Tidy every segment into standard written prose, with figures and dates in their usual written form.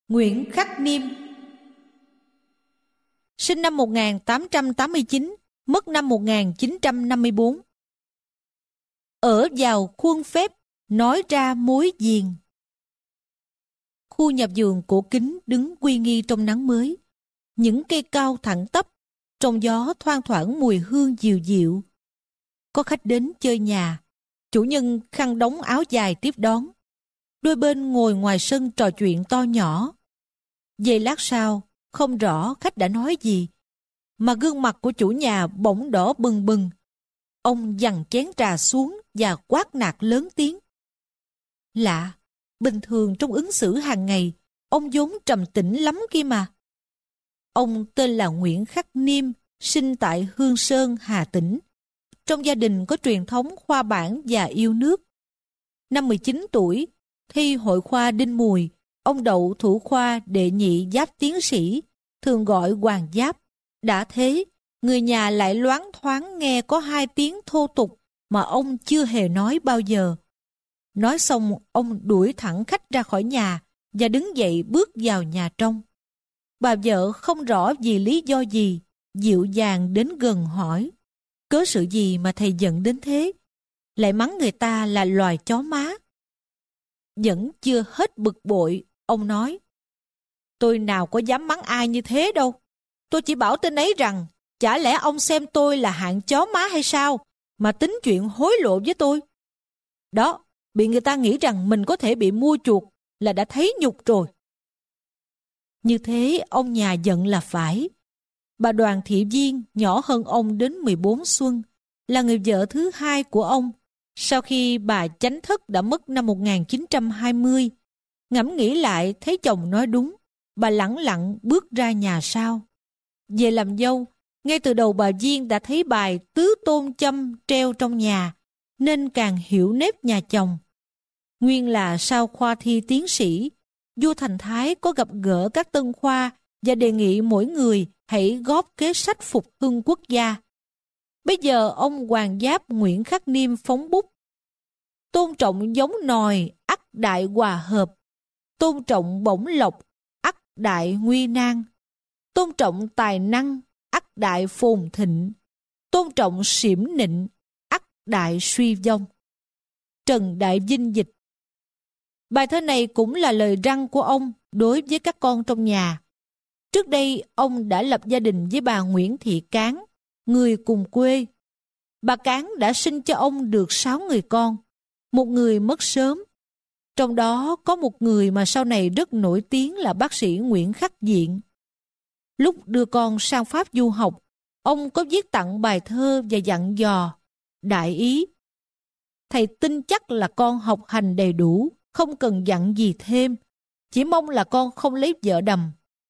Nguyễn Khắc Niêm. Sinh năm 1889, mất năm 1954. Ở vào khuôn phép, nói ra mối diền. Khu nhà vườn cổ kính đứng uy nghi trong nắng mới. Những cây cao thẳng tắp, trong gió thoang thoảng mùi hương dịu dịu. Có khách đến chơi nhà, chủ nhân khăn đóng áo dài tiếp đón. Đôi bên ngồi ngoài sân trò chuyện to nhỏ. Giây lát sau, không rõ khách đã nói gì, mà gương mặt của chủ nhà bỗng đỏ bừng bừng. Ông giằng chén trà xuống và quát nạt lớn tiếng. Lạ, bình thường trong ứng xử hàng ngày, ông vốn trầm tĩnh lắm kia mà. Ông tên là Nguyễn Khắc Niêm, sinh tại Hương Sơn, Hà Tĩnh. Trong gia đình có truyền thống khoa bảng và yêu nước. Năm 19 tuổi, thi hội khoa Đinh Mùi, ông đậu thủ khoa đệ nhị giáp tiến sĩ, thường gọi Hoàng Giáp. Đã thế, người nhà lại loáng thoáng nghe có 2 tiếng thô tục mà ông chưa hề nói bao giờ. Nói xong, ông đuổi thẳng khách ra khỏi nhà và đứng dậy bước vào nhà trong. Bà vợ không rõ vì lý do gì, dịu dàng đến gần hỏi: cớ sự gì mà thầy giận đến thế? Lại mắng người ta là loài chó má. Vẫn chưa hết bực bội, ông nói: tôi nào có dám mắng ai như thế đâu. Tôi chỉ bảo tên ấy rằng, chả lẽ ông xem tôi là hạng chó má hay sao, mà tính chuyện hối lộ với tôi? Đó, bị người ta nghĩ rằng mình có thể bị mua chuộc là đã thấy nhục rồi. Như thế ông nhà giận là phải. Bà Đoàn Thị Viên, nhỏ hơn ông đến 14 xuân, là người vợ thứ hai của ông, sau khi bà Chánh Thất đã mất năm 1920. Ngẫm nghĩ lại thấy chồng nói đúng, bà lẳng lặng bước ra nhà sau. Về làm dâu, ngay từ đầu bà Viên đã thấy bài Tứ Tôn Châm treo trong nhà, nên càng hiểu nếp nhà chồng. Nguyên là sau khoa thi tiến sĩ, vua Thành Thái có gặp gỡ các tân khoa và đề nghị mỗi người hãy góp kế sách phục hưng quốc gia. Bây giờ ông Hoàng Giáp Nguyễn Khắc Niêm phóng bút: tôn trọng giống nòi, ắt đại hòa hợp; tôn trọng bổng lộc, ắt đại nguy nan; tôn trọng tài năng, ắt đại phồn thịnh; tôn trọng xỉm nịnh, ắt đại suy vong. Trần Đại Vinh dịch. Bài thơ này cũng là lời răn của ông đối với các con trong nhà. Trước đây, ông đã lập gia đình với bà Nguyễn Thị Cán, người cùng quê. Bà Cán đã sinh cho ông được 6 người con, một người mất sớm. Trong đó có một người mà sau này rất nổi tiếng là bác sĩ Nguyễn Khắc Diện. Lúc đưa con sang Pháp du học, ông có viết tặng bài thơ và dặn dò: đại ý, thầy tin chắc là con học hành đầy đủ, không cần dặn gì thêm, chỉ mong là con không lấy vợ đầm.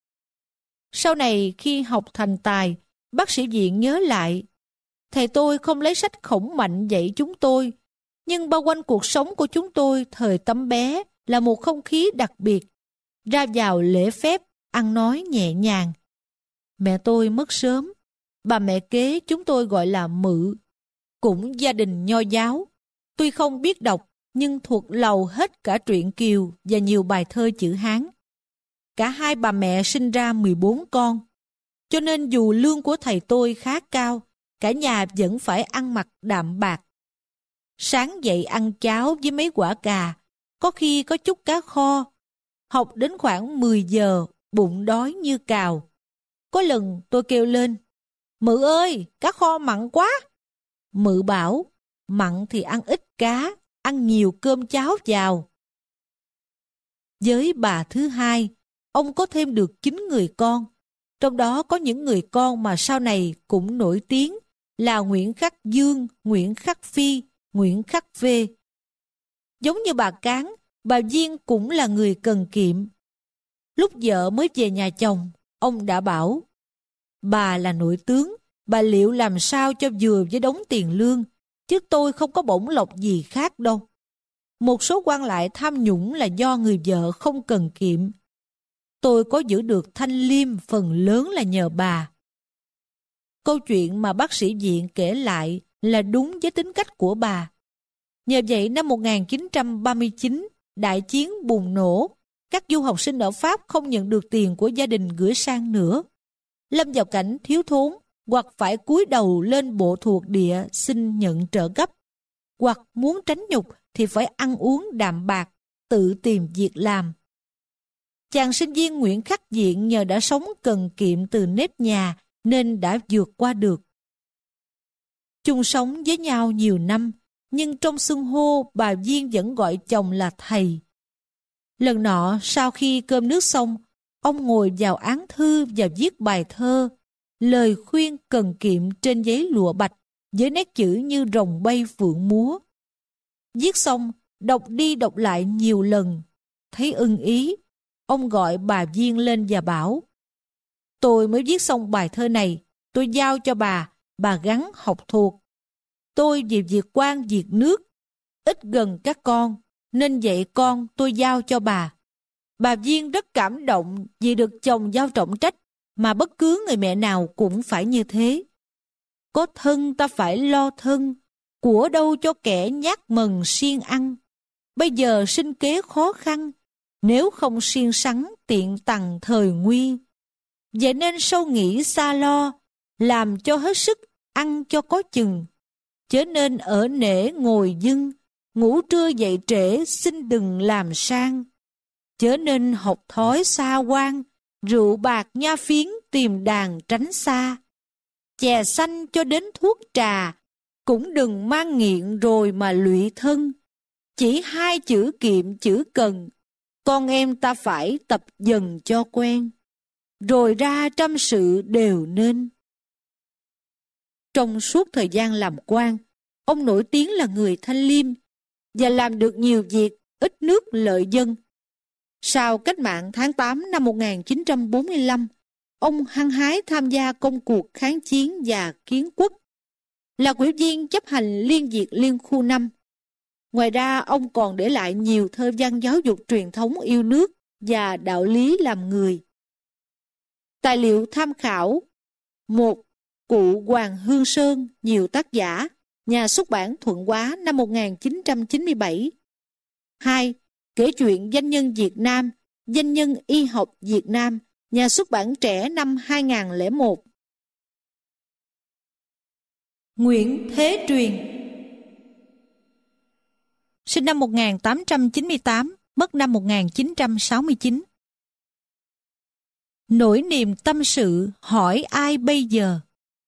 Sau này khi học thành tài, bác sĩ Viện nhớ lại: thầy tôi không lấy sách Khổng Mạnh dạy chúng tôi, nhưng bao quanh cuộc sống của chúng tôi thời tấm bé là một không khí đặc biệt, ra vào lễ phép, ăn nói nhẹ nhàng. Mẹ tôi mất sớm, bà mẹ kế chúng tôi gọi là Mự, cũng gia đình nho giáo. Tuy không biết đọc, nhưng thuộc lầu hết cả truyện Kiều và nhiều bài thơ chữ Hán. Cả hai bà mẹ sinh ra 14 con, cho nên dù lương của thầy tôi khá cao, cả nhà vẫn phải ăn mặc đạm bạc. Sáng dậy ăn cháo với mấy quả cà, có khi có chút cá kho. Học đến khoảng 10 giờ, bụng đói như cào. Có lần tôi kêu lên: Mự ơi, cá kho mặn quá. Mự bảo: mặn thì ăn ít cá, ăn nhiều cơm cháo vào. Với bà thứ hai, ông có thêm được 9 người con. Trong đó có những người con mà sau này cũng nổi tiếng là Nguyễn Khắc Dương, Nguyễn Khắc Phi, Nguyễn Khắc Phê. Giống như bà Cán, bà Viên cũng là người cần kiệm. Lúc vợ mới về nhà chồng, ông đã bảo: bà là nội tướng, bà liệu làm sao cho vừa với đống tiền lương, chứ tôi không có bổng lộc gì khác đâu. Một số quan lại tham nhũng là do người vợ không cần kiệm. Tôi có giữ được thanh liêm phần lớn là nhờ bà. Câu chuyện mà bác sĩ Viện kể lại là đúng với tính cách của bà. Nhờ vậy năm 1939, đại chiến bùng nổ, các du học sinh ở Pháp không nhận được tiền của gia đình gửi sang nữa. Lâm vào cảnh thiếu thốn, hoặc phải cúi đầu lên bộ thuộc địa xin nhận trợ cấp, hoặc muốn tránh nhục thì phải ăn uống đạm bạc, tự tìm việc làm. Chàng sinh viên Nguyễn Khắc Diện nhờ đã sống cần kiệm từ nếp nhà nên đã vượt qua được. Chung sống với nhau nhiều năm, nhưng trong xưng hô bà Viên vẫn gọi chồng là thầy. Lần nọ sau khi cơm nước xong, ông ngồi vào án thư và viết bài thơ, lời khuyên cần kiệm trên giấy lụa bạch với nét chữ như rồng bay phượng múa. Viết xong, đọc đi đọc lại nhiều lần, thấy ưng ý. Ông gọi bà Viên lên và bảo: "Tôi mới viết xong bài thơ này, tôi giao cho bà gắng học thuộc. Tôi vì việc quan việc nước, ít gần các con, nên dạy con tôi giao cho bà." Bà Viên rất cảm động vì được chồng giao trọng trách, mà bất cứ người mẹ nào cũng phải như thế. Có thân ta phải lo thân, của đâu cho kẻ nhát mần siêng ăn. Bây giờ sinh kế khó khăn, nếu không siêng sắn tiện tằng thời nguy. Vậy nên sau nghĩ xa lo, làm cho hết sức, ăn cho có chừng. Chớ nên ở nể ngồi dưng, ngủ trưa dậy trễ xin đừng làm sang. Chớ nên học thói xa quan, rượu bạc nha phiến tìm đàn tránh xa. Chè xanh cho đến thuốc trà, cũng đừng mang nghiện rồi mà lụy thân. Chỉ hai chữ kiệm chữ cần, con em ta phải tập dần cho quen. Rồi ra trăm sự đều nên. Trong suốt thời gian làm quan, ông nổi tiếng là người thanh liêm và làm được nhiều việc ít nước lợi dân. Sau cách mạng tháng 8 năm 1945, ông hăng hái tham gia công cuộc kháng chiến và kiến quốc, là ủy viên chấp hành Liên Việt Liên khu 5. Ngoài ra, ông còn để lại nhiều thơ văn giáo dục truyền thống yêu nước và đạo lý làm người. Tài liệu tham khảo: 1. Cụ Hoàng Hương Sơn, nhiều tác giả, nhà xuất bản Thuận Hóa năm 1997. 2. Kể chuyện danh nhân Việt Nam, danh nhân y học Việt Nam, nhà xuất bản Trẻ năm 2001. Nguyễn Thế Truyền sinh năm 1898, mất năm 1969. Nỗi niềm tâm sự hỏi ai bây giờ?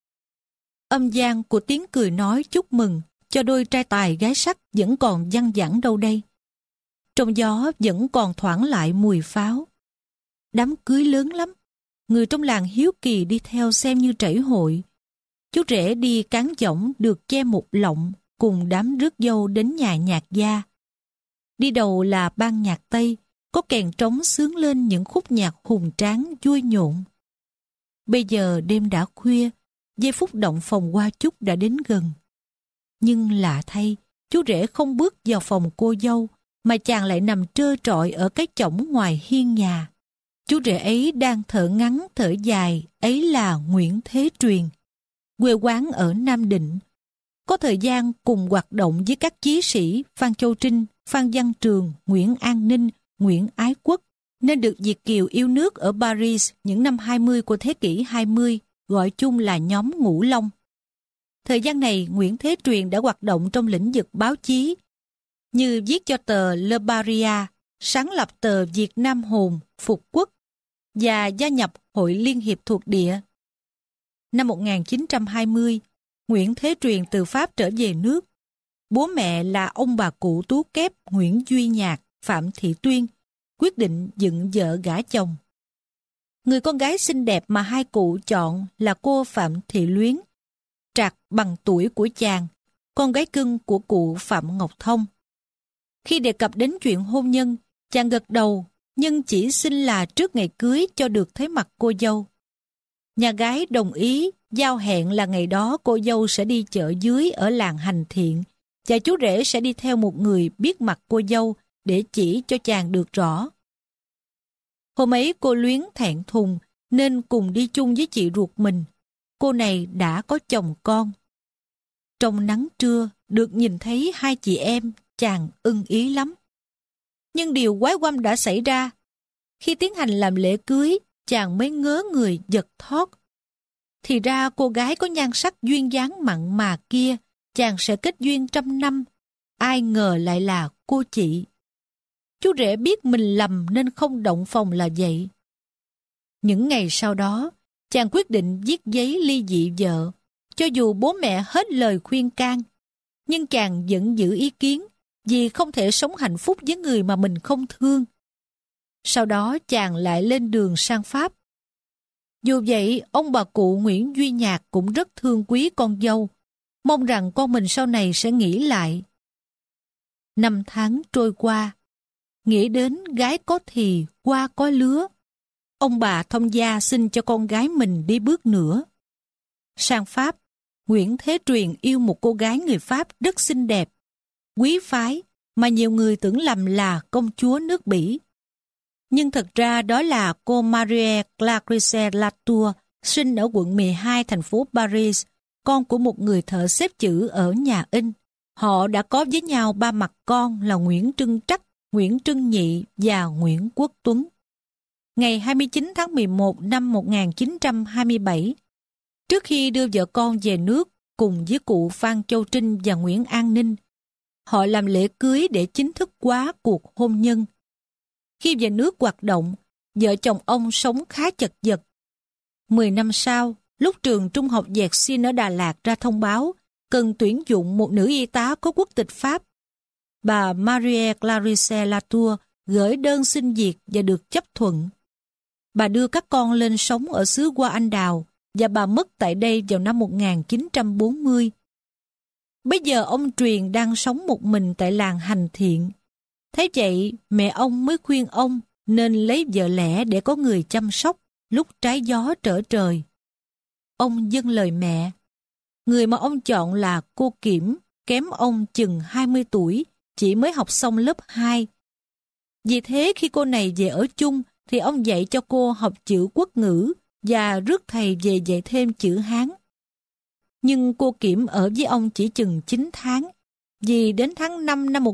Âm vang của tiếng cười nói chúc mừng cho đôi trai tài gái sắc vẫn còn văng vẳng đâu đây. Trong gió vẫn còn thoảng lại mùi pháo. Đám cưới lớn lắm. Người trong làng hiếu kỳ đi theo xem như trẩy hội. Chú rể đi cán võng được che một lọng cùng đám rước dâu đến nhà nhạc gia. Đi đầu là ban nhạc Tây, có kèn trống xướng lên những khúc nhạc hùng tráng vui nhộn. Bây giờ đêm đã khuya, giây phút động phòng hoa chúc đã đến gần. Nhưng lạ thay, chú rể không bước vào phòng cô dâu, mà chàng lại nằm trơ trọi ở cái chõng ngoài hiên nhà. Chú rể ấy đang thở ngắn thở dài, ấy là Nguyễn Thế Truyền. Quê quán ở Nam Định. Có thời gian cùng hoạt động với các chí sĩ Phan Châu Trinh, Phan Văn Trường, Nguyễn An Ninh, Nguyễn Ái Quốc, nên được Việt kiều yêu nước ở Paris những năm 20 của thế kỷ 20, gọi chung là nhóm Ngũ Long. Thời gian này, Nguyễn Thế Truyền đã hoạt động trong lĩnh vực báo chí, như viết cho tờ Le Paria, sáng lập tờ Việt Nam Hồn, Phục Quốc, và gia nhập Hội Liên hiệp thuộc địa. Năm 1920, Nguyễn Thế Truyền từ Pháp trở về nước. Bố mẹ là ông bà cụ Tú Kép Nguyễn Duy Nhạc, Phạm Thị Tuyên, quyết định dựng vợ gả chồng. Người con gái xinh đẹp mà hai cụ chọn là cô Phạm Thị Luyến, trạc bằng tuổi của chàng, con gái cưng của cụ Phạm Ngọc Thông. Khi đề cập đến chuyện hôn nhân, chàng gật đầu, nhưng chỉ xin là trước ngày cưới cho được thấy mặt cô dâu. Nhà gái đồng ý, giao hẹn là ngày đó cô dâu sẽ đi chợ dưới ở làng Hành Thiện, và chú rể sẽ đi theo một người biết mặt cô dâu để chỉ cho chàng được rõ. Hôm ấy cô Luyến thẹn thùng nên cùng đi chung với chị ruột mình. Cô này đã có chồng con. Trong nắng trưa, được nhìn thấy hai chị em, chàng ưng ý lắm. Nhưng điều quái quăm đã xảy ra Khi tiến hành làm lễ cưới, chàng mới ngớ người giật thót. Thì ra cô gái có nhan sắc duyên dáng mặn mà kia, chàng sẽ kết duyên trăm năm. Ai ngờ lại là cô chị. Chú rể biết mình lầm nên không động phòng là vậy. Những ngày sau đó, chàng quyết định viết giấy ly dị vợ. Cho dù bố mẹ hết lời khuyên can, nhưng chàng vẫn giữ ý kiến vì không thể sống hạnh phúc với người mà mình không thương. Sau đó chàng lại lên đường sang Pháp. Dù vậy, ông bà cụ Nguyễn Duy Nhạc cũng rất thương quý con dâu, mong rằng con mình sau này sẽ nghĩ lại. Năm tháng trôi qua, nghĩ đến gái có thì hoa có lứa, ông bà thông gia xin cho con gái mình đi bước nữa. Sang Pháp, Nguyễn Thế Truyền yêu một cô gái người Pháp rất xinh đẹp, quý phái mà nhiều người tưởng lầm là công chúa nước Bỉ. Nhưng thật ra đó là cô Marie Clarice Latour, sinh ở quận 12 thành phố Paris, con của một người thợ xếp chữ ở nhà in. Họ đã có với nhau 3 mặt con là Nguyễn Trưng Trắc, Nguyễn Trưng Nhị và Nguyễn Quốc Tuấn. Ngày 29 tháng 11 năm 1927, trước khi đưa vợ con về nước cùng với cụ Phan Châu Trinh và Nguyễn An Ninh, họ làm lễ cưới để chính thức hóa cuộc hôn nhân. Khi về nước hoạt động, vợ chồng ông sống khá chật vật. 10 năm sau, lúc trường trung học Dẹt Xin ở Đà Lạt ra thông báo cần tuyển dụng một nữ y tá có quốc tịch Pháp, bà Marie Clarice Latour gửi đơn xin việc và được chấp thuận. Bà đưa các con lên sống ở xứ Hoa Anh Đào và bà mất tại đây vào năm 1940. Bây giờ ông Truyền đang sống một mình tại làng Hành Thiện. Thế vậy, mẹ ông mới khuyên ông nên lấy vợ lẽ để có người chăm sóc lúc trái gió trở trời. Ông vâng lời mẹ. Người mà ông chọn là cô Kiểm, kém ông chừng 20 tuổi, chỉ mới học xong lớp 2. Vì thế khi cô này về ở chung thì ông dạy cho cô học chữ quốc ngữ và rước thầy về dạy thêm chữ Hán. Nhưng cô Kiểm ở với ông chỉ chừng 9 tháng, vì đến tháng 5 năm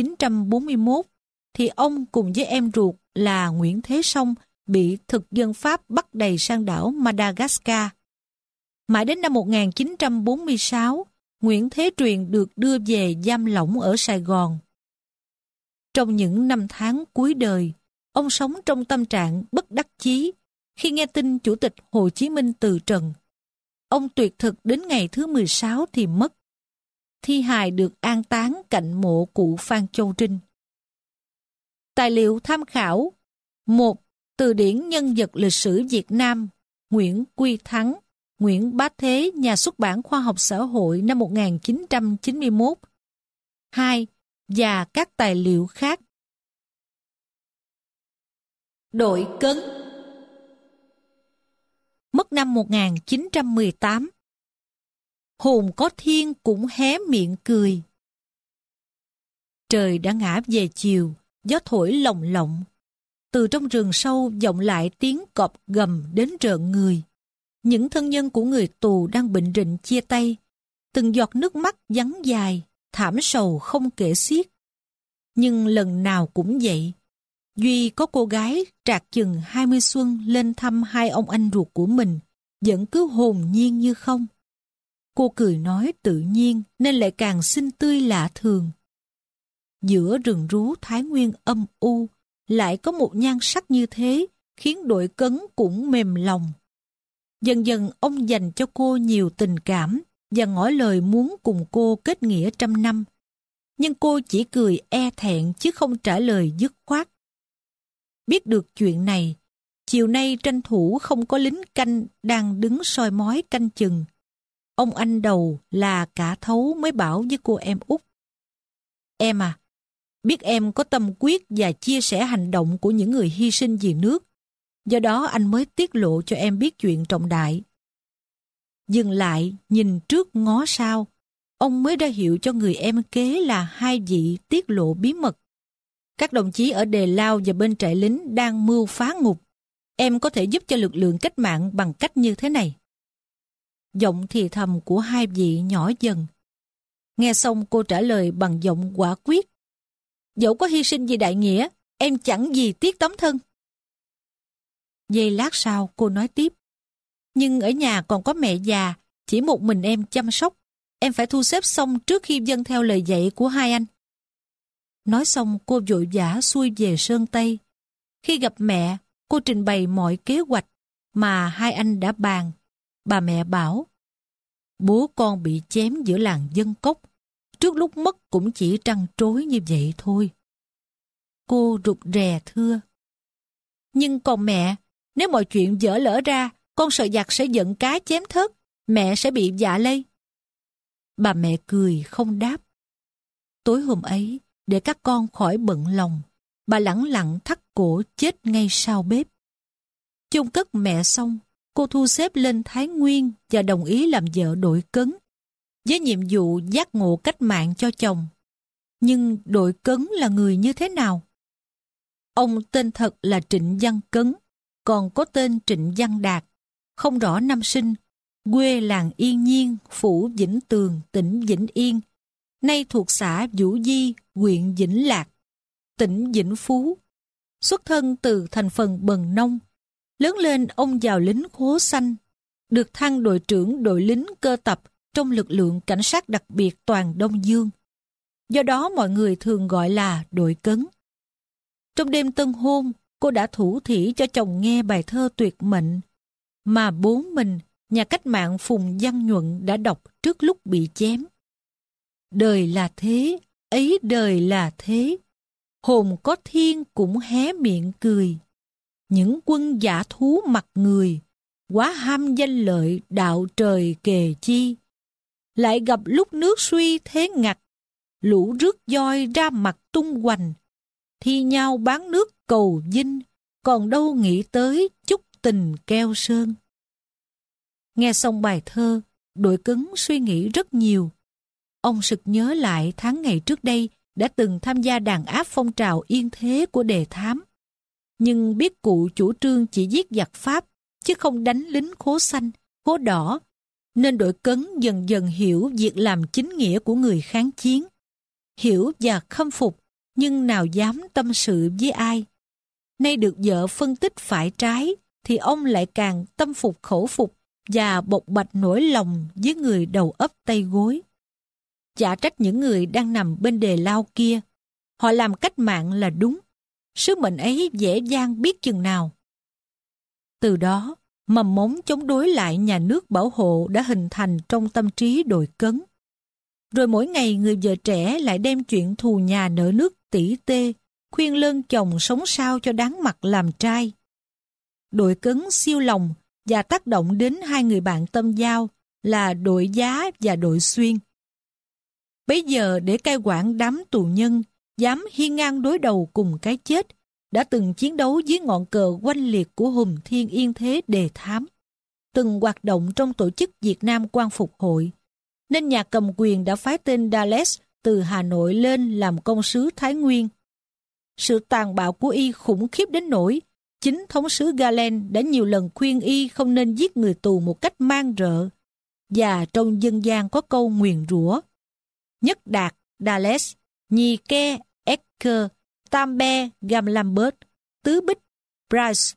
1941 thì ông cùng với em ruột là Nguyễn Thế Song bị thực dân Pháp bắt đầy sang đảo Madagascar. Mãi đến năm 1946, Nguyễn Thế Truyền được đưa về giam lỏng ở Sài Gòn. Trong những năm tháng cuối đời, ông sống trong tâm trạng bất đắc chí khi nghe tin Chủ tịch Hồ Chí Minh từ trần. Ông tuyệt thực đến ngày thứ 16 thì mất. Thi hài được an táng cạnh mộ cụ Phan Châu Trinh. Tài liệu tham khảo: 1. Từ điển nhân vật lịch sử Việt Nam, Nguyễn Quy Thắng, Nguyễn Bá Thế, nhà xuất bản Khoa học Xã hội năm 1991. 2. Và các tài liệu khác. Đội Cấn. Mất năm 1918. Hồn có thiên cũng hé miệng cười. Trời đã ngã về chiều, gió thổi lồng lộng. Từ trong rừng sâu vọng lại tiếng cọp gầm đến rợn người. Những thân nhân của người tù đang bệnh rịnh chia tay. Từng giọt nước mắt vắng dài, thảm sầu không kể xiết. Nhưng lần nào cũng vậy. Duy có cô gái trạc chừng 20 xuân lên thăm hai ông anh ruột của mình, vẫn cứ hồn nhiên như không. Cô cười nói tự nhiên nên lại càng xinh tươi lạ thường. Giữa rừng rú Thái Nguyên âm u, lại có một nhan sắc như thế, khiến Đội Cấn cũng mềm lòng. Dần dần ông dành cho cô nhiều tình cảm và ngỏ lời muốn cùng cô kết nghĩa trăm năm. Nhưng cô chỉ cười e thẹn chứ không trả lời dứt khoát. Biết được chuyện này, chiều nay tranh thủ không có lính canh đang đứng soi mói canh chừng. Ông anh đầu là Cả Thấu mới bảo với cô em út: Em à, biết em có tâm quyết và chia sẻ hành động của những người hy sinh vì nước. Do đó anh mới tiết lộ cho em biết chuyện trọng đại. Dừng lại, nhìn trước ngó sau, ông mới ra hiệu cho người em kế là hai vị tiết lộ bí mật. Các đồng chí ở Đề Lao và bên trại lính đang mưu phá ngục. Em có thể giúp cho lực lượng cách mạng bằng cách như thế này. Giọng thì thầm của hai vị nhỏ dần. Nghe xong cô trả lời bằng giọng quả quyết: Dẫu có hy sinh vì đại nghĩa, em chẳng gì tiếc tấm thân. Giây lát sau cô nói tiếp. Nhưng ở nhà còn có mẹ già, chỉ một mình em chăm sóc. Em phải thu xếp xong trước khi vâng theo lời dạy của hai anh. Nói xong cô vội vã xuôi về Sơn Tây. Khi gặp mẹ, cô trình bày mọi kế hoạch mà hai anh đã bàn. Bà mẹ bảo, bố con bị chém giữa làng Dân Cốc. Trước lúc mất cũng chỉ trăn trối như vậy thôi. Cô rụt rè thưa. Nhưng còn mẹ, nếu mọi chuyện dở lỡ ra, con sợ giặc sẽ giận cá chém thớt, mẹ sẽ bị dạ lây. Bà mẹ cười không đáp. Tối hôm ấy, để các con khỏi bận lòng, bà lẳng lặng thắt cổ chết ngay sau bếp. Chôn cất mẹ xong, cô thu xếp lên Thái Nguyên và đồng ý làm vợ Đội Cấn, với nhiệm vụ giác ngộ cách mạng cho chồng. Nhưng Đội Cấn là người như thế nào? Ông tên thật là Trịnh Văn Cấn, còn có tên Trịnh Văn Đạt, không rõ năm sinh, quê làng Yên Nhiên, phủ Vĩnh Tường, tỉnh Vĩnh Yên, nay thuộc xã Vũ Di, huyện Vĩnh Lạc, tỉnh Vĩnh Phú. Xuất thân từ thành phần Bần Nông, lớn lên ông vào lính Khố Xanh, được thăng đội trưởng đội lính cơ tập trong lực lượng cảnh sát đặc biệt toàn Đông Dương. Do đó mọi người thường gọi là Đội Cấn. Trong đêm tân hôn, cô đã thủ thỉ cho chồng nghe bài thơ tuyệt mệnh mà bố mình, nhà cách mạng Phùng Văn Nhuận đã đọc trước lúc bị chém. Đời là thế, ấy đời là thế, hồn có thiên cũng hé miệng cười. Những quân dã thú mặt người, quá ham danh lợi đạo trời kề chi. Lại gặp lúc nước suy thế ngặt, lũ rước voi ra mặt tung hoành. Thi nhau bán nước cầu vinh, còn đâu nghĩ tới chút tình keo sơn. Nghe xong bài thơ, Đội Cấn suy nghĩ rất nhiều. Ông sực nhớ lại tháng ngày trước đây đã từng tham gia đàn áp phong trào yên thế của Đề Thám. Nhưng biết cụ chủ trương chỉ giết giặc Pháp, chứ không đánh lính Khố Xanh, Khố Đỏ, nên Đội Cấn dần dần hiểu việc làm chính nghĩa của người kháng chiến. Hiểu và khâm phục, nhưng nào dám tâm sự với ai. Nay được vợ phân tích phải trái, thì ông lại càng tâm phục khẩu phục và bộc bạch nỗi lòng với người đầu ấp tay gối. Chả trách những người đang nằm bên đề lao kia. Họ làm cách mạng là đúng. Sứ mệnh ấy dễ dàng biết chừng nào. Từ đó, mầm mống chống đối lại nhà nước bảo hộ đã hình thành trong tâm trí Đội Cấn. Rồi mỗi ngày người vợ trẻ lại đem chuyện thù nhà nợ nước tỉ tê, khuyên lơn chồng sống sao cho đáng mặt làm trai. Đội Cấn siêu lòng và tác động đến hai người bạn tâm giao là Đội Giá và Đội Xuyên. Bấy giờ để cai quản đám tù nhân, dám hiên ngang đối đầu cùng cái chết, đã từng chiến đấu dưới ngọn cờ oanh liệt của hùng thiên yên thế Đề Thám, từng hoạt động trong tổ chức Việt Nam Quang Phục Hội, nên nhà cầm quyền đã phái tên Dales từ Hà Nội lên làm công sứ Thái Nguyên. Sự tàn bạo của y khủng khiếp đến nỗi chính thống sứ Galen đã nhiều lần khuyên y không nên giết người tù một cách man rợ, và trong dân gian có câu nguyền rủa: Nhất Đạt, Dales, Nhì Ke, Ecker, Tam Be, Gamlambert, Tứ Bích, Price.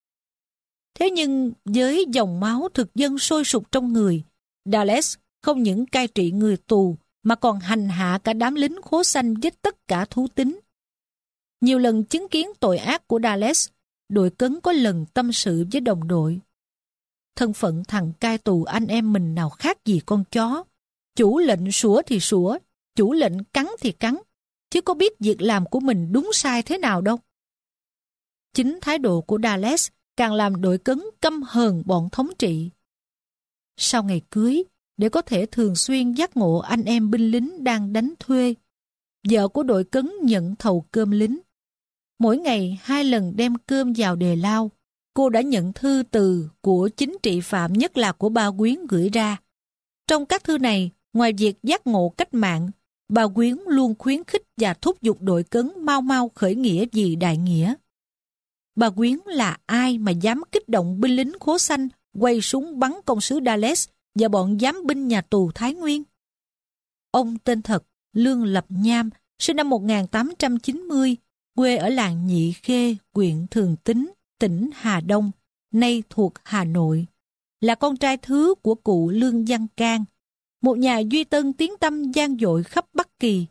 Thế nhưng với dòng máu thực dân sôi sục trong người, Dales không những cai trị người tù mà còn hành hạ cả đám lính Khố Xanh với tất cả thú tính. Nhiều lần chứng kiến tội ác của Dales, Đội Cấn có lần tâm sự với đồng đội. Thân phận thằng cai tù anh em mình nào khác gì con chó. Chủ lệnh sủa thì sủa, chủ lệnh cắn thì cắn, chứ có biết việc làm của mình đúng sai thế nào đâu. Chính thái độ của Dales càng làm Đội Cấn căm hờn bọn thống trị. Sau ngày cưới, để có thể thường xuyên giác ngộ anh em binh lính đang đánh thuê, vợ của Đội Cấn nhận thầu cơm lính. Mỗi ngày 2 lần đem cơm vào đề lao, cô đã nhận thư từ của chính trị phạm, nhất là của Ba Quyến gửi ra. Trong các thư này, ngoài việc giác ngộ cách mạng, Bà Quyến luôn khuyến khích và thúc giục Đội Cấn mau mau khởi nghĩa vì đại nghĩa. Bà Quyến là ai mà dám kích động binh lính Khố Xanh quay súng bắn công sứ Dales và bọn giám binh nhà tù Thái Nguyên? Ông tên thật Lương Lập Nham, sinh năm 1890, quê ở làng Nhị Khê, huyện Thường Tín, tỉnh Hà Đông, nay thuộc Hà Nội, là con trai thứ của cụ Lương Văn Can, một nhà duy tân tiếng tăm vang dội khắp Bắc Kỳ.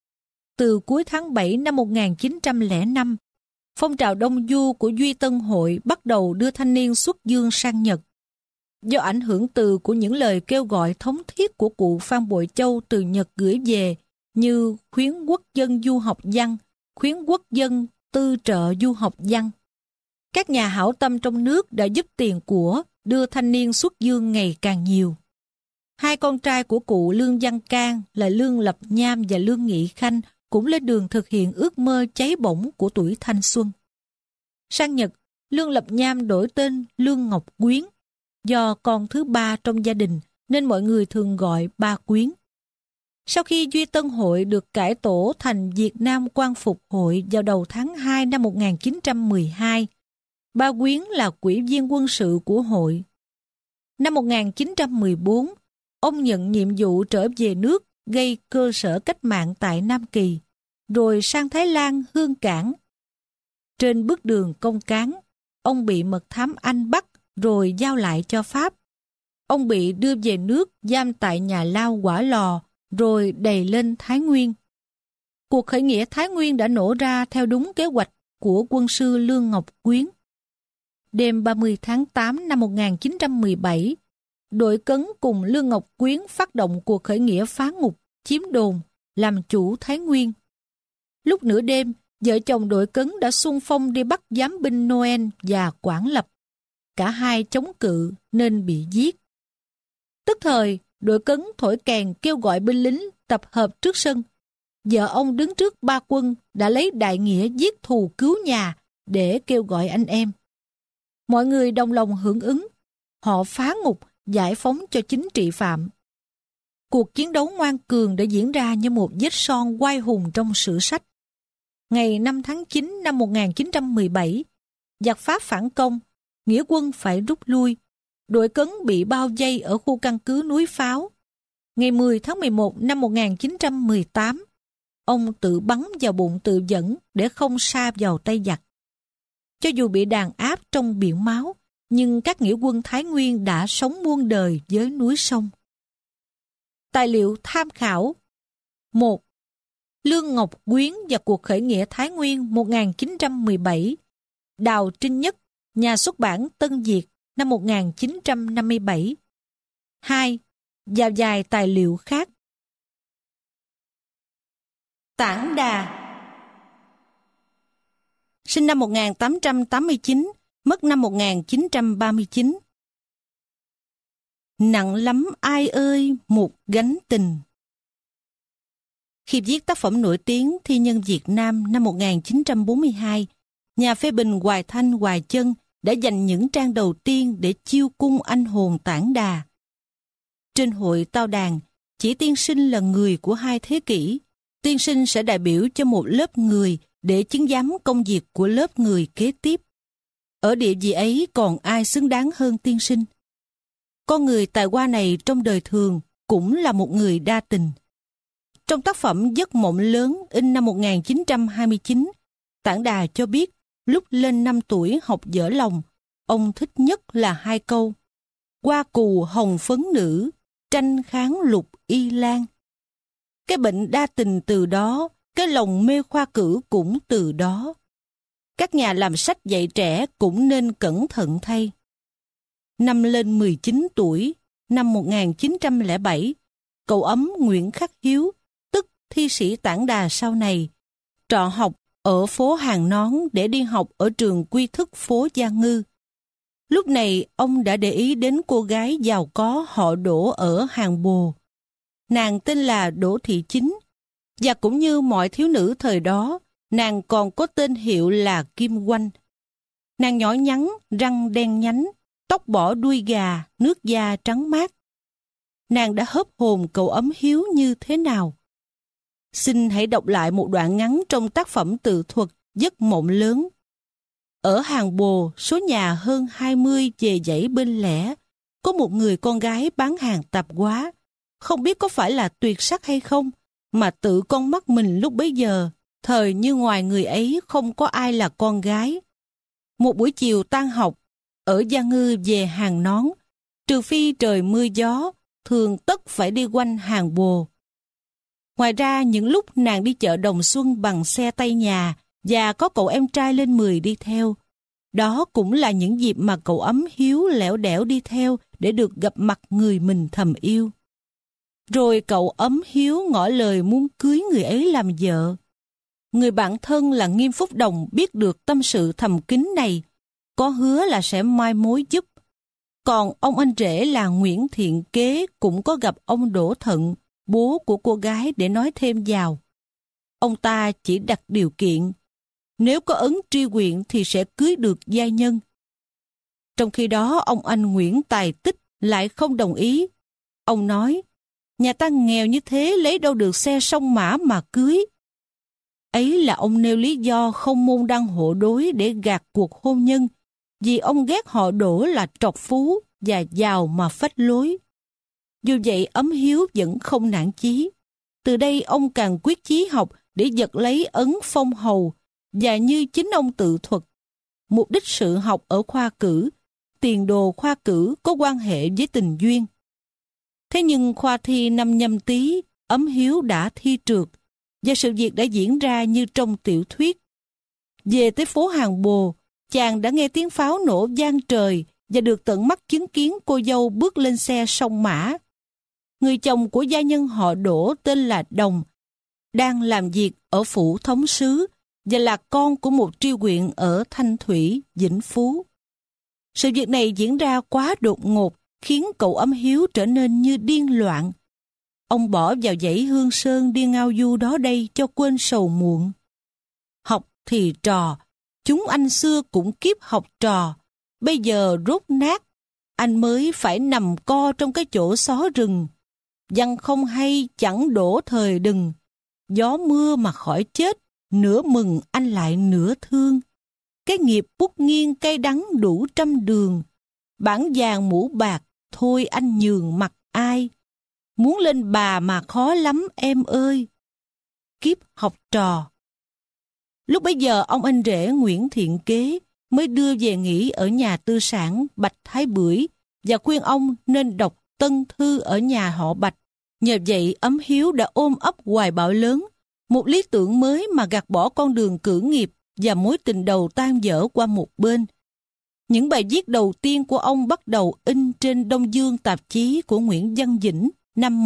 Từ cuối tháng 7 năm 1905, phong trào đông du của Duy Tân Hội bắt đầu đưa thanh niên xuất dương sang Nhật. Do ảnh hưởng từ của những lời kêu gọi thống thiết của cụ Phan Bội Châu từ Nhật gửi về như khuyến quốc dân du học văn, khuyến quốc dân tư trợ du học văn. Các nhà hảo tâm trong nước đã giúp tiền của đưa thanh niên xuất dương ngày càng nhiều. Hai con trai của cụ Lương Văn Can là Lương Lập Nham và Lương Nghị Khanh cũng lên đường thực hiện ước mơ cháy bỏng của tuổi thanh xuân. Sang Nhật, Lương Lập Nham đổi tên Lương Ngọc Quyến. Do con thứ ba trong gia đình nên mọi người thường gọi ba Quyến. Sau khi Duy Tân Hội được cải tổ thành Việt Nam Quang Phục Hội vào đầu tháng 2 năm 1912, ba Quyến là ủy viên quân sự của hội. Năm 1914, ông nhận nhiệm vụ trở về nước gây cơ sở cách mạng tại Nam Kỳ, rồi sang Thái Lan Hương Cảng. Trên bước đường công cán, ông bị mật thám Anh bắt rồi giao lại cho Pháp. Ông bị đưa về nước giam tại nhà lao Quả Lò, rồi đày lên Thái Nguyên. Cuộc khởi nghĩa Thái Nguyên đã nổ ra theo đúng kế hoạch của quân sư Lương Ngọc Quyến. Đêm 30 tháng 8 năm 1917, đội Cấn cùng Lương Ngọc Quyến phát động cuộc khởi nghĩa phá ngục, chiếm đồn, làm chủ Thái Nguyên. Lúc nửa đêm, vợ chồng đội Cấn đã xung phong đi bắt giám binh Noel và Quảng Lập. Cả hai chống cự nên bị giết. Tức thời, đội Cấn thổi kèn kêu gọi binh lính tập hợp trước sân. Vợ ông đứng trước ba quân đã lấy đại nghĩa giết thù cứu nhà để kêu gọi anh em. Mọi người đồng lòng hưởng ứng. Họ phá ngục, giải phóng cho chính trị phạm. Cuộc chiến đấu ngoan cường đã diễn ra như một vết son oai hùng trong sử sách. Ngày 5 tháng 9 năm 1917, giặc Pháp phản công, nghĩa quân phải rút lui. Đội Cấn bị bao vây ở khu căn cứ núi Pháo. Ngày 10 tháng 11 năm 1918, ông tự bắn vào bụng tự dẫn để không sa vào tay giặc. Cho dù bị đàn áp trong biển máu, nhưng các nghĩa quân Thái Nguyên đã sống muôn đời với núi sông. Tài liệu tham khảo: 1. Lương Ngọc Quyến và cuộc khởi nghĩa Thái Nguyên 1917. Đào Trinh Nhất, nhà xuất bản Tân Việt, năm 1957. 2. Và vài tài liệu khác. Tản Đà, sinh năm 1889, mất năm 1939. Nặng lắm ai ơi một gánh tình. Khi viết tác phẩm nổi tiếng Thi nhân Việt Nam năm 1942, nhà phê bình Hoài Thanh Hoài Chân đã dành những trang đầu tiên để chiêu cung anh hồn Tản Đà. Trên hội tao đàn, chỉ tiên sinh là người của hai thế kỷ. Tiên sinh sẽ đại biểu cho một lớp người để chứng giám công việc của lớp người kế tiếp. Ở địa vị ấy còn ai xứng đáng hơn tiên sinh? Con người tài hoa này trong đời thường cũng là một người đa tình. Trong tác phẩm Giấc mộng lớn in năm 1929, Tản Đà cho biết lúc lên 5 tuổi học dở lòng, ông thích nhất là hai câu: hoa cù hồng phấn nữ, tranh kháng lục y lan. Cái bệnh đa tình từ đó, cái lòng mê khoa cử cũng từ đó. Các nhà làm sách dạy trẻ cũng nên cẩn thận thay. Năm lên 19 tuổi, năm 1907, cậu ấm Nguyễn Khắc Hiếu, tức thi sĩ Tản Đà sau này, trọ học ở phố Hàng Nón để đi học ở trường Quy Thức phố Gia Ngư. Lúc này ông đã để ý đến cô gái giàu có họ Đỗ ở Hàng Bồ. Nàng tên là Đỗ Thị Chính, và cũng như mọi thiếu nữ thời đó, nàng còn có tên hiệu là Kim Oanh. Nàng nhỏ nhắn, răng đen nhánh, tóc bỏ đuôi gà, nước da trắng mát. Nàng đã hớp hồn cậu ấm Hiếu như thế nào? Xin hãy đọc lại một đoạn ngắn trong tác phẩm tự thuật Giấc mộng lớn. Ở Hàng Bồ, số nhà hơn 20 về dãy bên lẻ, có một người con gái bán hàng tạp hóa. Không biết có phải là tuyệt sắc hay không, mà tự con mắt mình lúc bấy giờ, thời như ngoài người ấy không có ai là con gái. Một buổi chiều tan học, ở Gia Ngư về Hàng Nón, trừ phi trời mưa gió, thường tất phải đi quanh Hàng Bồ. Ngoài ra, những lúc nàng đi chợ Đồng Xuân bằng xe tay nhà và có cậu em trai lên 10 đi theo, đó cũng là những dịp mà cậu Ấm Hiếu lẻo đẻo đi theo để được gặp mặt người mình thầm yêu. Rồi cậu Ấm Hiếu ngỏ lời muốn cưới người ấy làm vợ. Người bạn thân là Nghiêm Phúc Đồng biết được tâm sự thầm kín này, có hứa là sẽ mai mối giúp. Còn ông anh rể là Nguyễn Thiện Kế cũng có gặp ông Đỗ Thận, bố của cô gái, để nói thêm vào. Ông ta chỉ đặt điều kiện, nếu có ấn tri huyện thì sẽ cưới được giai nhân. Trong khi đó, ông anh Nguyễn Tài Tích lại không đồng ý. Ông nói, nhà ta nghèo như thế lấy đâu được xe sông mã mà cưới. Ấy là ông nêu lý do không môn đăng hộ đối để gạt cuộc hôn nhân, vì ông ghét họ Đỗ là trọc phú và giàu mà phách lối. Dù vậy, Ấm Hiếu vẫn không nản chí. Từ đây ông càng quyết chí học để giật lấy ấn phong hầu, và như chính ông tự thuật, mục đích sự học ở khoa cử, tiền đồ khoa cử có quan hệ với tình duyên. Thế nhưng khoa thi năm Nhâm Tý, Ấm Hiếu đã thi trượt, và sự việc đã diễn ra như trong tiểu thuyết. Về tới phố Hàng Bồ, chàng đã nghe tiếng pháo nổ vang trời và được tận mắt chứng kiến cô dâu bước lên xe sông mã. Người chồng của gia nhân họ Đỗ tên là Đồng, đang làm việc ở phủ thống sứ và là con của một tri huyện ở Thanh Thủy, Vĩnh Phú. Sự việc này diễn ra quá đột ngột, khiến cậu Ấm Hiếu trở nên như điên loạn. Ông bỏ vào dãy Hương Sơn đi ngao du đó đây cho quên sầu muộn. Học thì trò, chúng anh xưa cũng kiếp học trò, bây giờ rốt nát, anh mới phải nằm co trong cái chỗ xó rừng. Văn không hay chẳng đổ thời đừng, gió mưa mà khỏi chết, nửa mừng anh lại nửa thương. Cái nghiệp bút nghiêng cay đắng đủ trăm đường, bản vàng mũ bạc, thôi anh nhường mặt ai. Muốn lên bà mà khó lắm em ơi. Kiếp học trò. Lúc bấy giờ ông anh rể Nguyễn Thiện Kế mới đưa về nghỉ ở nhà tư sản Bạch Thái Bưởi và khuyên ông nên đọc Tân Thư ở nhà họ Bạch. Nhờ vậy Ấm Hiếu đã ôm ấp hoài bão lớn, một lý tưởng mới mà gạt bỏ con đường cử nghiệp và mối tình đầu tan vỡ qua một bên. Những bài viết đầu tiên của ông bắt đầu in trên Đông Dương tạp chí của Nguyễn Văn Vĩnh năm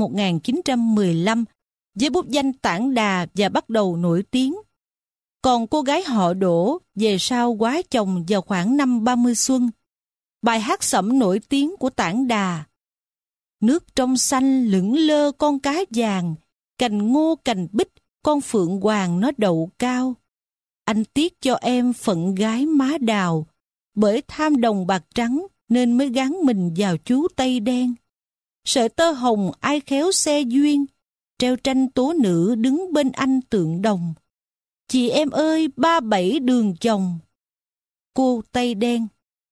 1915 với bút danh Tản Đà và bắt đầu nổi tiếng. Còn cô gái họ Đỗ về sau quá chồng vào khoảng năm 30 xuân. Bài hát sẩm nổi tiếng của Tản Đà: nước trong xanh lững lơ con cá vàng, cành ngô cành bích con phượng hoàng nó đậu cao. Anh tiếc cho em phận gái má đào, bởi tham đồng bạc trắng nên mới gắn mình vào chú tây đen. Sợi tơ hồng ai khéo xe duyên, treo tranh tố nữ đứng bên anh tượng đồng. Chị em ơi 37 đường chồng. Cô tây đen.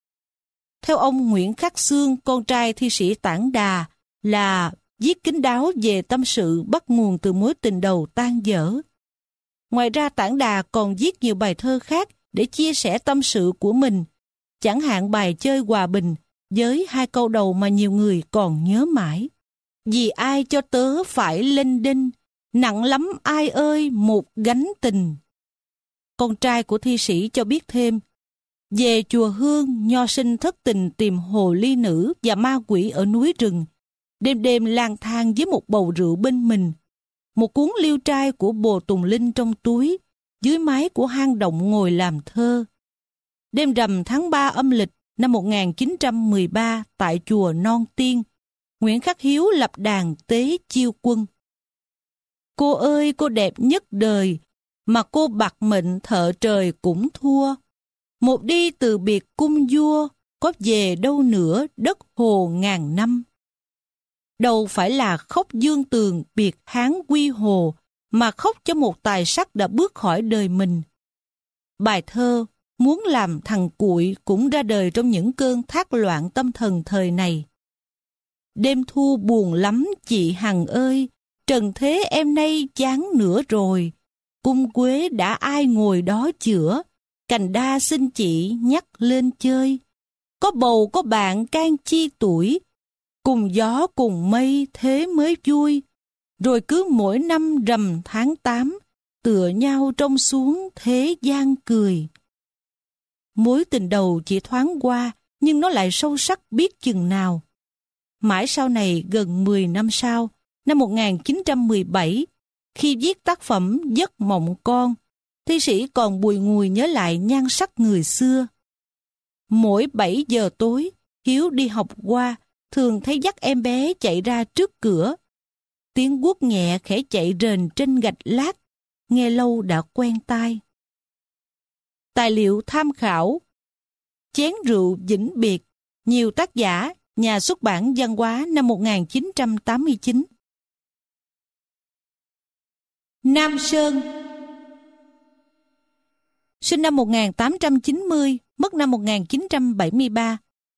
Theo ông Nguyễn Khắc Xương, con trai thi sĩ Tản Đà, là viết kín đáo về tâm sự bắt nguồn từ mối tình đầu tan vỡ. Ngoài ra Tản Đà còn viết nhiều bài thơ khác để chia sẻ tâm sự của mình, chẳng hạn bài Chơi Hòa Bình với hai câu đầu mà nhiều người còn nhớ mãi. Vì ai cho tớ phải lênh đênh, nặng lắm ai ơi một gánh tình. Con trai của thi sĩ cho biết thêm, về chùa Hương, nho sinh thất tình tìm hồ ly nữ và ma quỷ ở núi rừng, đêm đêm lang thang với một bầu rượu bên mình, một cuốn liêu trai của Bồ Tùng Linh trong túi, dưới mái của hang động ngồi làm thơ. Đêm rằm tháng 3 âm lịch năm 1913 tại chùa Non Tiên, Nguyễn Khắc Hiếu lập đàn tế chiêu quân. Cô ơi cô đẹp nhất đời, mà cô bạc mệnh thợ trời cũng thua. Một đi từ biệt cung vua, có về đâu nữa đất hồ ngàn năm. Đâu phải là khóc dương tường biệt Hán quy hồ, mà khóc cho một tài sắc đã bước khỏi đời mình. Bài thơ Muốn làm thằng cuội cũng ra đời trong những cơn thác loạn tâm thần thời này. Đêm thu buồn lắm chị Hằng ơi, trần thế em nay chán nữa rồi. Cung quế đã ai ngồi đó chữa, cành đa xin chị nhắc lên chơi. có bầu có bạn can chi tuổi, cùng gió cùng mây thế mới vui, rồi cứ mỗi năm rằm tháng 8, tựa nhau trông xuống thế gian cười. Mối tình đầu chỉ thoáng qua, nhưng nó lại sâu sắc biết chừng nào. Mãi sau này, gần 10 năm sau, năm 1917, khi viết tác phẩm Giấc mộng con, thi sĩ còn bùi ngùi nhớ lại nhan sắc người xưa. Mỗi 7 giờ tối, Hiếu đi học qua, thường thấy dắt em bé chạy ra trước cửa. Tiếng guốc nhẹ khẽ chạy rền trên gạch lát, nghe lâu đã quen tai. Tài liệu tham khảo: Chén rượu vĩnh biệt, nhiều tác giả, Nhà xuất bản Văn hóa năm 1989. Nam Sơn, sinh năm 1890, mất năm 1973.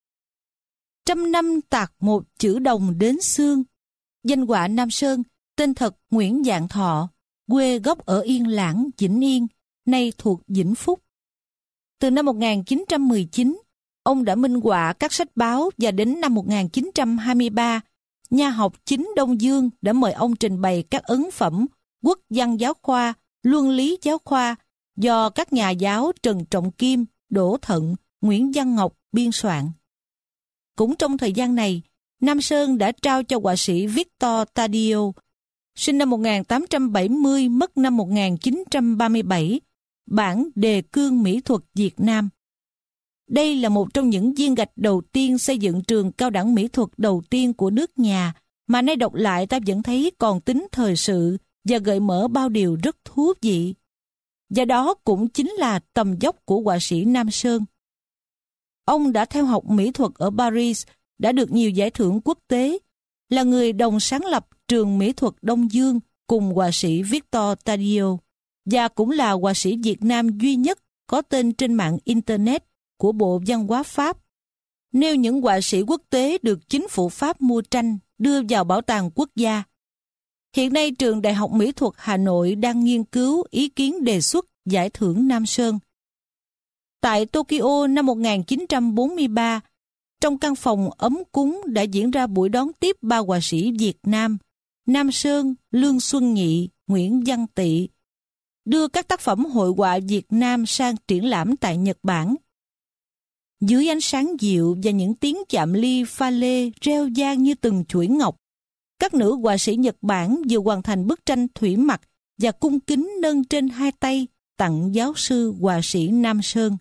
Trăm năm tạc một chữ đồng đến xương. Danh họa Nam Sơn, tên thật Nguyễn Vạn Thọ, quê gốc ở Yên Lãng, Vĩnh Yên, nay thuộc Vĩnh Phúc. Từ năm 1919, ông đã minh họa các sách báo và đến năm 1923, Nha học chính Đông Dương đã mời ông trình bày các ấn phẩm Quốc văn giáo khoa, Luân lý giáo khoa do các nhà giáo Trần Trọng Kim, Đỗ Thận, Nguyễn Văn Ngọc biên soạn. Cũng trong thời gian này, Nam Sơn đã trao cho họa sĩ Victor Taddeo, sinh năm 1870, mất năm 1937, bản Đề cương mỹ thuật Việt Nam. Đây là một trong những viên gạch đầu tiên xây dựng trường cao đẳng mỹ thuật đầu tiên của nước nhà, mà nay đọc lại ta vẫn thấy còn tính thời sự và gợi mở bao điều rất thú vị. Và đó cũng chính là tầm dốc của họa sĩ Nam Sơn. Ông đã theo học mỹ thuật ở Paris, đã được nhiều giải thưởng quốc tế, là người đồng sáng lập trường mỹ thuật Đông Dương cùng họa sĩ Victor Taddeo, và cũng là họa sĩ Việt Nam duy nhất có tên trên mạng Internet của Bộ Văn hóa Pháp. Nêu những họa sĩ quốc tế được chính phủ Pháp mua tranh đưa vào Bảo tàng Quốc gia. Hiện nay, Trường Đại học Mỹ thuật Hà Nội đang nghiên cứu ý kiến đề xuất giải thưởng Nam Sơn. Tại Tokyo năm 1943, trong căn phòng ấm cúng đã diễn ra buổi đón tiếp ba họa sĩ Việt Nam, Nam Sơn, Lương Xuân Nhị, Nguyễn Văn Tị, đưa các tác phẩm hội họa Việt Nam sang triển lãm tại Nhật Bản. Dưới ánh sáng dịu và những tiếng chạm ly pha lê reo vang như từng chuỗi ngọc, các nữ họa sĩ Nhật Bản vừa hoàn thành bức tranh thủy mặc và cung kính nâng trên hai tay tặng giáo sư họa sĩ Nam Sơn.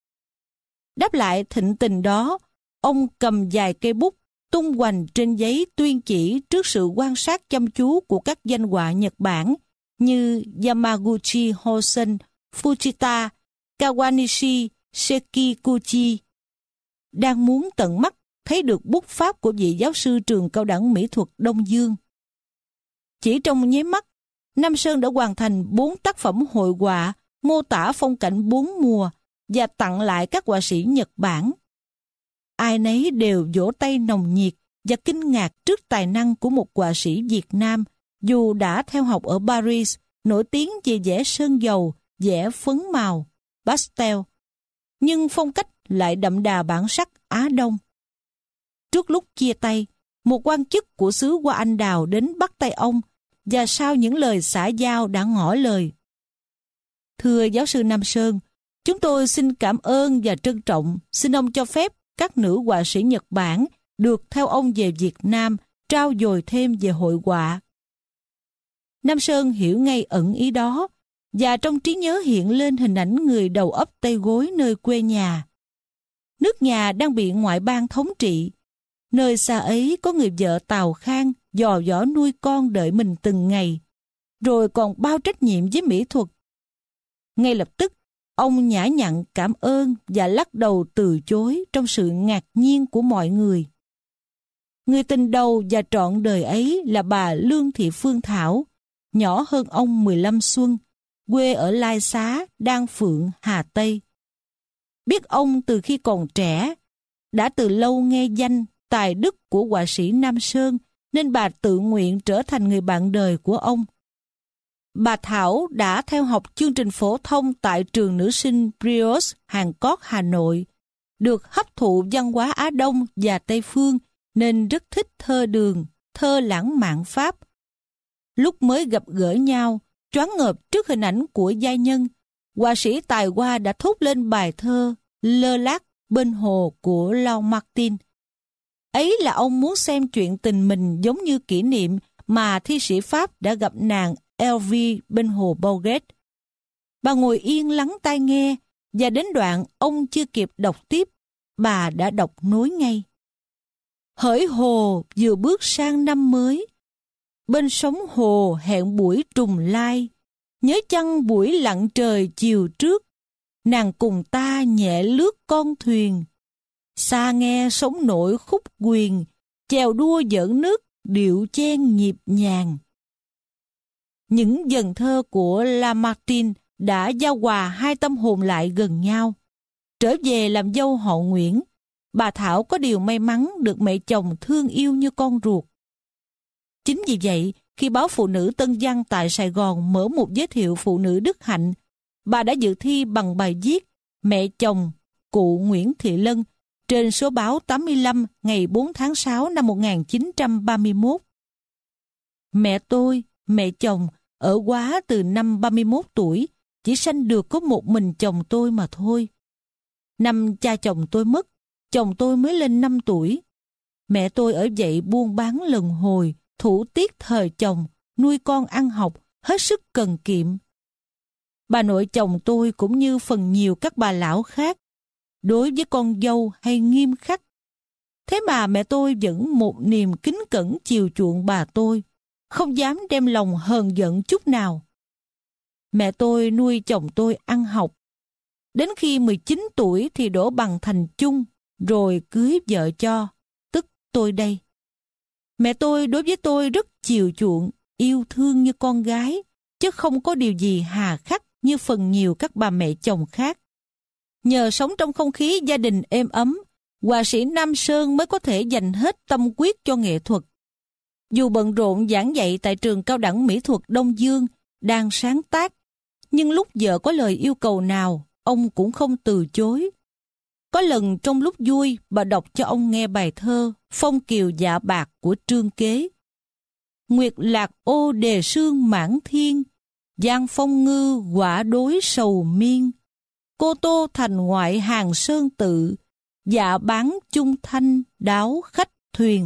Đáp lại thịnh tình đó, ông cầm vài cây bút tung hoành trên giấy tuyên chỉ trước sự quan sát chăm chú của các danh họa Nhật Bản như Yamaguchi Hosen, Fujita, Kawanishi, Sekiguchi. Đang muốn tận mắt thấy được bút pháp của vị giáo sư trường cao đẳng mỹ thuật Đông Dương. Chỉ trong nháy mắt, Nam Sơn đã hoàn thành 4 tác phẩm hội họa mô tả phong cảnh 4 mùa và tặng lại các họa sĩ Nhật Bản. Ai nấy đều vỗ tay nồng nhiệt và kinh ngạc trước tài năng của một họa sĩ Việt Nam dù đã theo học ở Paris, nổi tiếng về vẽ sơn dầu, vẽ phấn màu, pastel, nhưng phong cách lại đậm đà bản sắc Á Đông. Trước lúc chia tay, một quan chức của xứ Hoa Anh Đào đến bắt tay ông và sau những lời xã giao đã ngỏ lời. Thưa giáo sư Nam Sơn, chúng tôi xin cảm ơn và trân trọng, xin ông cho phép các nữ họa sĩ Nhật Bản được theo ông về Việt Nam trao dồi thêm về hội họa. Nam Sơn hiểu ngay ẩn ý đó, và trong trí nhớ hiện lên hình ảnh người đầu ấp tay gối nơi quê nhà. Nước nhà đang bị ngoại bang thống trị. Nơi xa ấy có người vợ Tào Khang dò dỏ nuôi con đợi mình từng ngày, rồi còn bao trách nhiệm với mỹ thuật. Ngay lập tức, ông nhã nhặn cảm ơn và lắc đầu từ chối trong sự ngạc nhiên của mọi người. Người tình đầu và trọn đời ấy là bà Lương Thị Phương Thảo, nhỏ hơn ông 15 xuân, quê ở Lai Xá, Đan Phượng, Hà Tây. Biết ông từ khi còn trẻ, đã từ lâu nghe danh tài đức của họa sĩ Nam Sơn, nên bà tự nguyện trở thành người bạn đời của ông. Bà Thảo đã theo học chương trình phổ thông tại trường nữ sinh Brioche, Hàng Cót, Hà Nội, được hấp thụ văn hóa Á Đông và Tây Phương nên rất thích thơ Đường, thơ lãng mạn Pháp. Lúc mới gặp gỡ nhau, choáng ngợp trước hình ảnh của giai nhân, họa sĩ tài hoa đã thốt lên bài thơ Lơ Lác bên hồ của Lamartine. Ấy là ông muốn xem chuyện tình mình giống như kỷ niệm mà thi sĩ Pháp đã gặp nàng Elvie bên hồ Bourget. Bà ngồi yên lắng tai nghe, và đến đoạn ông chưa kịp đọc tiếp, bà đã đọc nối ngay. Hỡi hồ vừa bước sang năm mới, bên sóng hồ hẹn buổi trùng lai, nhớ chăng buổi lặng trời chiều trước, nàng cùng ta nhẹ lướt con thuyền. Xa nghe sóng nổi khúc quyền, chèo đua giỡn nước, điệu chen nhịp nhàng. Những dần thơ của Lamartine đã giao hòa hai tâm hồn lại gần nhau. Trở về làm dâu họ Nguyễn, bà Thảo có điều may mắn được mẹ chồng thương yêu như con ruột. Chính vì vậy, khi báo Phụ nữ Tân Văn tại Sài Gòn mở mục giới thiệu phụ nữ đức hạnh, bà đã dự thi bằng bài viết Mẹ chồng, cụ Nguyễn Thị Lân trên số báo 85 ngày 4 tháng 6 năm 1931. Mẹ tôi, mẹ chồng, ở Hóa từ năm 31 tuổi, chỉ sanh được có một mình chồng tôi mà thôi. Năm cha chồng tôi mất, chồng tôi mới lên 5 tuổi. Mẹ tôi ở vậy buôn bán lần hồi, thủ tiết thời chồng, nuôi con ăn học, hết sức cần kiệm. Bà nội chồng tôi cũng như phần nhiều các bà lão khác, đối với con dâu hay nghiêm khắc. Thế mà mẹ tôi vẫn một niềm kính cẩn chiều chuộng bà tôi, không dám đem lòng hờn giận chút nào. Mẹ tôi nuôi chồng tôi ăn học. Đến khi 19 tuổi thì đỗ bằng thành chung, rồi cưới vợ cho, tức tôi đây. Mẹ tôi đối với tôi rất chiều chuộng, yêu thương như con gái, chứ không có điều gì hà khắc như phần nhiều các bà mẹ chồng khác. Nhờ sống trong không khí gia đình êm ấm, họa sĩ Nam Sơn mới có thể dành hết tâm huyết cho nghệ thuật. Dù bận rộn giảng dạy tại trường cao đẳng mỹ thuật Đông Dương, đang sáng tác, nhưng lúc vợ có lời yêu cầu nào, ông cũng không từ chối. Có lần trong lúc vui, bà đọc cho ông nghe bài thơ Phong Kiều Dạ Bạc của Trương Kế. Nguyệt lạc ô đề sương mãn thiên, giang phong ngư quả đối sầu miên. Cô tô thành ngoại hàng sơn tự, dạ bán chung thanh đáo khách thuyền.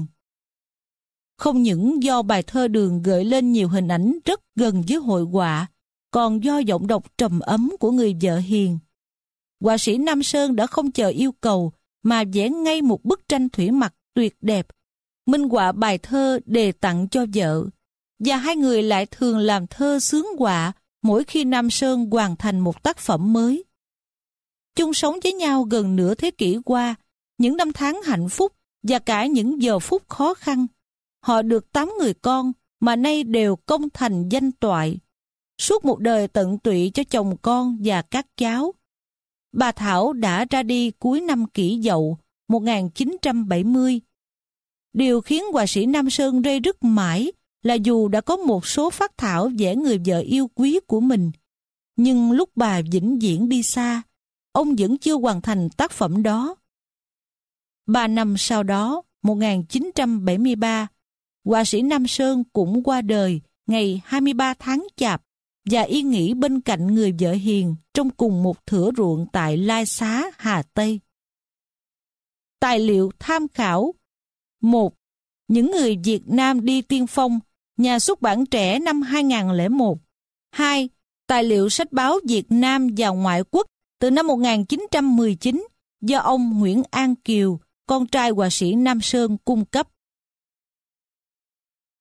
Không những do bài thơ Đường gợi lên nhiều hình ảnh rất gần với hội họa, còn do giọng đọc trầm ấm của người vợ hiền. Họa sĩ Nam Sơn đã không chờ yêu cầu mà vẽ ngay một bức tranh thủy mặc tuyệt đẹp, minh họa bài thơ đề tặng cho vợ, và hai người lại thường làm thơ xướng họa mỗi khi Nam Sơn hoàn thành một tác phẩm mới. Chung sống với nhau gần nửa thế kỷ qua, những năm tháng hạnh phúc và cả những giờ phút khó khăn, họ được 8 người con mà nay đều công thành danh toại. Suốt một đời tận tụy cho chồng con và các cháu. Bà Thảo đã ra đi cuối năm Kỷ Dậu 1970. Điều khiến họa sĩ Nam Sơn rây rứt mãi là dù đã có một số phác thảo vẽ người vợ yêu quý của mình, nhưng lúc bà vĩnh viễn đi xa, ông vẫn chưa hoàn thành tác phẩm đó. 3 năm sau đó, 1973, họa sĩ Nam Sơn cũng qua đời ngày 23 tháng Chạp và yên nghỉ bên cạnh người vợ hiền trong cùng một thửa ruộng tại Lai Xá, Hà Tây. Tài liệu tham khảo: 1. Những người Việt Nam đi tiên phong, nhà xuất bản Trẻ năm 2001. 2. Tài liệu sách báo Việt Nam và ngoại quốc từ năm 1919 do ông Nguyễn An Kiều, con trai họa sĩ Nam Sơn cung cấp.